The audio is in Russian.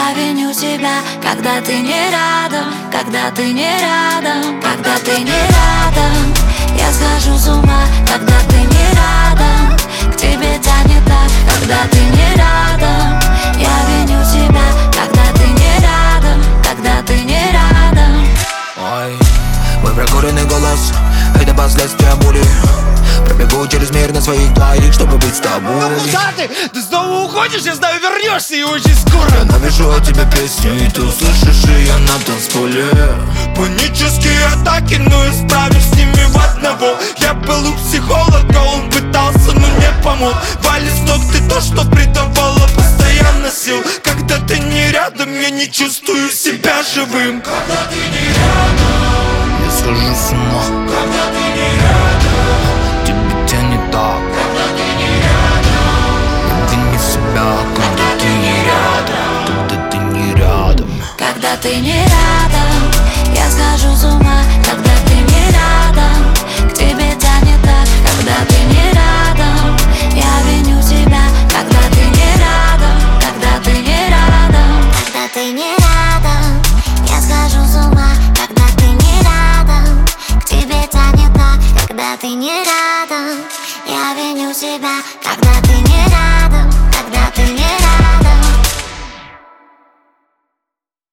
Я виню себя, когда ты не рядом, когда ты не рядом, когда ты не рядом. Я схожу с ума, когда ты не рядом. К тебе тянет так, когда ты не рядом. Я виню себя, когда ты не рядом, когда ты не рядом. Ой, мой прокуренный голос — это последствия боли. Пробегу через мир на своих двоих, чтобы быть с тобой. Ну куда ты? Ты снова уходишь, я знаю, вернешься и очень скоро. Я напишу о тебе песню, и ты услышишь ее на танцполе. Панические атаки, но я справлюсь с ними в одного. Я был у психолога, он пытался, но не помог. Валит с ног ты то, что придавало постоянно сил. Когда ты не рядом, я не чувствую себя живым. Когда ты не рядом, я схожу с ума. когда ты не рядом, Тебе тянет так, когда ты не рядом, вини себя, когда ты не рядом, когда ты не рядом. Когда ты не рядом, я схожу с ума. Когда ты не рядом, к тебе тянет так, когда ты не рядом. Я виню себя, когда ты не рядом, когда ты не рядом. Когда ты не рядом, я схожу с ума. Когда ты не рядом, к тебе тянет так, когда ты не рядом. Я виню себя, когда ты не